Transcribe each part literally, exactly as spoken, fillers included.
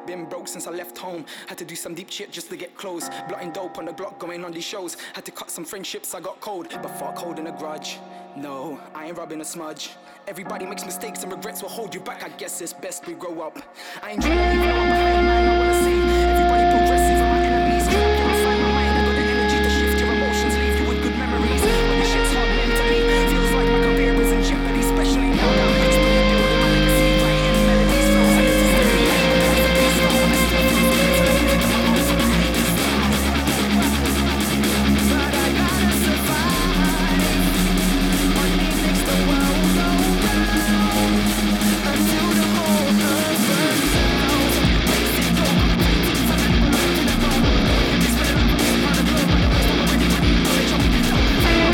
Been broke since I left home. Had to do some deep shit just to get close. Blotting dope on the block, going on these shows. Had to cut some friendships, I got cold. But fuck holding a grudge. No, I ain't rubbing a smudge. Everybody makes mistakes and regrets will hold you back. I guess it's best we grow up. I ain't trying to leave no one behind, man. I wanna see everybody progressive and my enemies. Can't find my mind, I got the energy to shift your emotions, leave you with good memories. When the shit's hard mentally, feels like my career is in jeopardy, especially now that I'm still building my legacy, writing melodies, flows and necessary. But I gotta survive. Money makes the world go round until the whole earth burns down. Basic goal, I'm waiting for that world to the bone. It's been a long time on the globe, but the rest of my money, money, knowledge, I'll be the dope.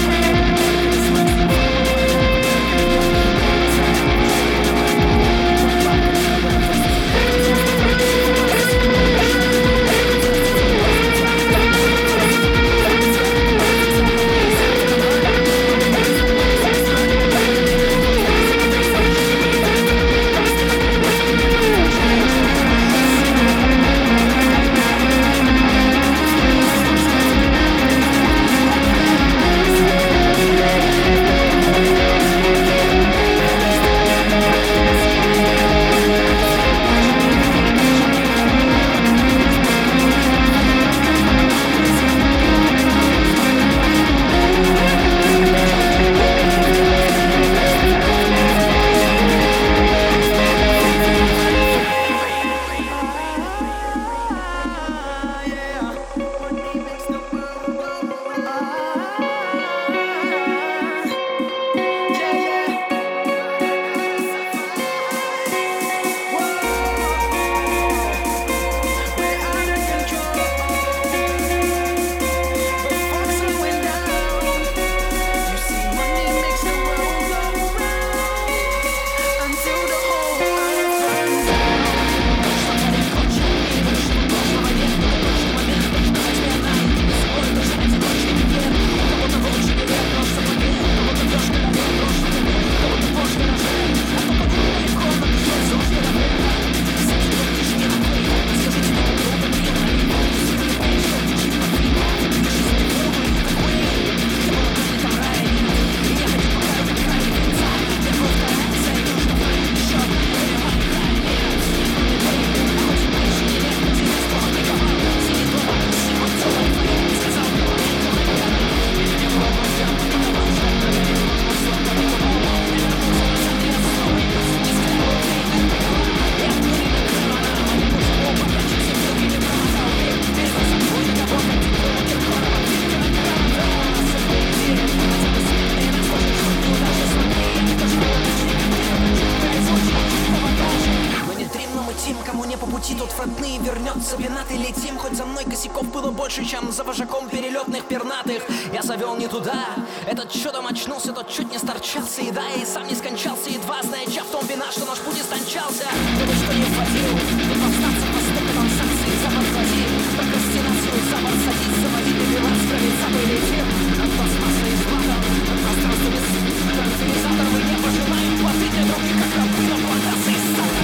Чем за вожаком перелетных пернатых. Я завел не туда. Этот чудом очнулся, тот чуть не сторчался. И да, и сам не скончался, едва зная, чья в том вина, что наш путь истончался. Кто бы что не вводил, не повстанцы по стопу сансации, запад води, прокрастинацию, запад садись, заводи, перевар, справить, запад летит. От пластмасса и злата, от пространства без транквилизатор. Мы не пожелаем платить для других, как рабы на плантации стада.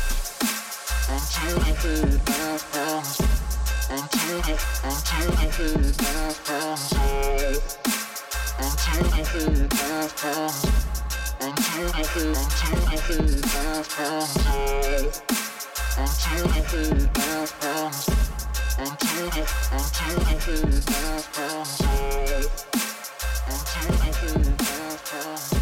Until the whole earth burns, until the, until the whole earth burns out. Until the whole earth burns, until the whole, until the whole earth burns out. Until the whole earth burns, until the, until the whole earth burns out. Until the whole earth burns.